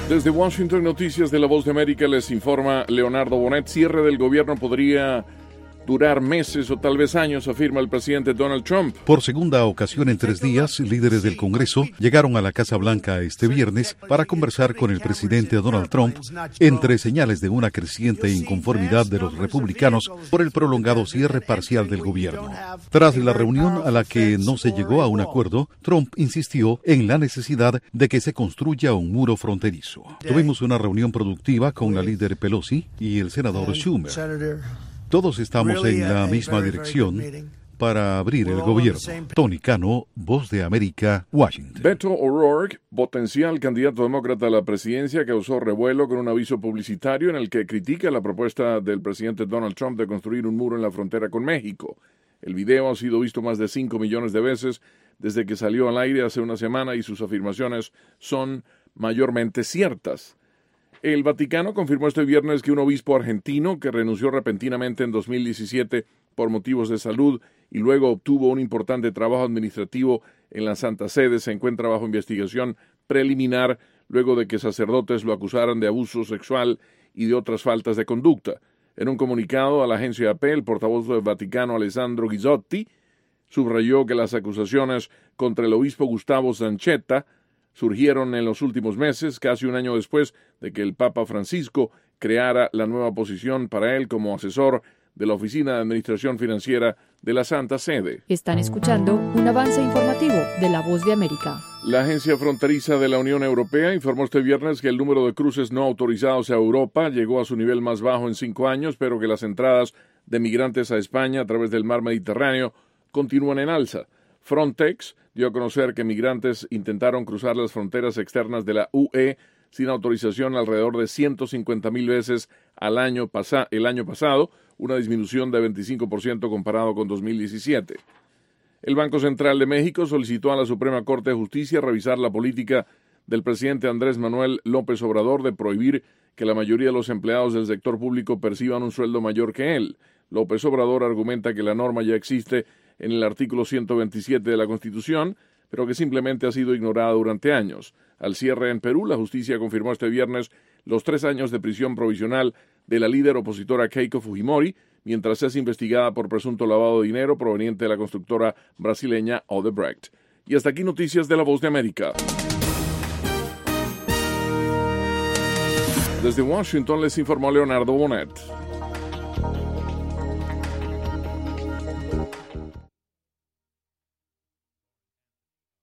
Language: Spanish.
Desde Washington, Noticias de La Voz de América, les informa Leonardo Bonet. Cierre del gobierno podría durar meses o tal vez años, afirma el presidente Donald Trump. Por segunda ocasión en 3 días, líderes del Congreso llegaron a la Casa Blanca este viernes para conversar con el presidente Donald Trump, entre señales de una creciente inconformidad de los republicanos por el prolongado cierre parcial del gobierno. Tras la reunión a la que no se llegó a un acuerdo, Trump insistió en la necesidad de que se construya un muro fronterizo. Tuvimos una reunión productiva con la líder Pelosi y el senador Schumer. Todos estamos en la misma dirección para abrir el gobierno. Tony Cano, Voz de América, Washington. Beto O'Rourke, potencial candidato demócrata a la presidencia, causó revuelo con un aviso publicitario en el que critica la propuesta del presidente Donald Trump de construir un muro en la frontera con México. El video ha sido visto más de 5 millones de veces desde que salió al aire hace una semana y sus afirmaciones son mayormente ciertas. El Vaticano confirmó este viernes que un obispo argentino que renunció repentinamente en 2017 por motivos de salud y luego obtuvo un importante trabajo administrativo en la Santa Sede se encuentra bajo investigación preliminar luego de que sacerdotes lo acusaran de abuso sexual y de otras faltas de conducta. En un comunicado a la agencia AP, el portavoz del Vaticano Alessandro Ghizotti subrayó que las acusaciones contra el obispo Gustavo Zanchetta surgieron en los últimos meses, casi un año después de que el Papa Francisco creara la nueva posición para él como asesor de la Oficina de Administración Financiera de la Santa Sede. Están escuchando un avance informativo de La Voz de América. La Agencia Fronteriza de la Unión Europea informó este viernes que el número de cruces no autorizados a Europa llegó a su nivel más bajo en 5 años, pero que las entradas de migrantes a España a través del mar Mediterráneo continúan en alza. Frontex dio a conocer que migrantes intentaron cruzar las fronteras externas de la UE sin autorización alrededor de 150,000 veces el año pasado, una disminución de 25% comparado con 2017. El Banco Central de México solicitó a la Suprema Corte de Justicia revisar la política del presidente Andrés Manuel López Obrador de prohibir que la mayoría de los empleados del sector público perciban un sueldo mayor que él. López Obrador argumenta que la norma ya existe en el artículo 127 de la Constitución, pero que simplemente ha sido ignorada durante años. Al cierre en Perú, la justicia confirmó este viernes los 3 años de prisión provisional de la líder opositora Keiko Fujimori, mientras es investigada por presunto lavado de dinero proveniente de la constructora brasileña Odebrecht. Y hasta aquí Noticias de La Voz de América. Desde Washington les informó Leonardo Bonet.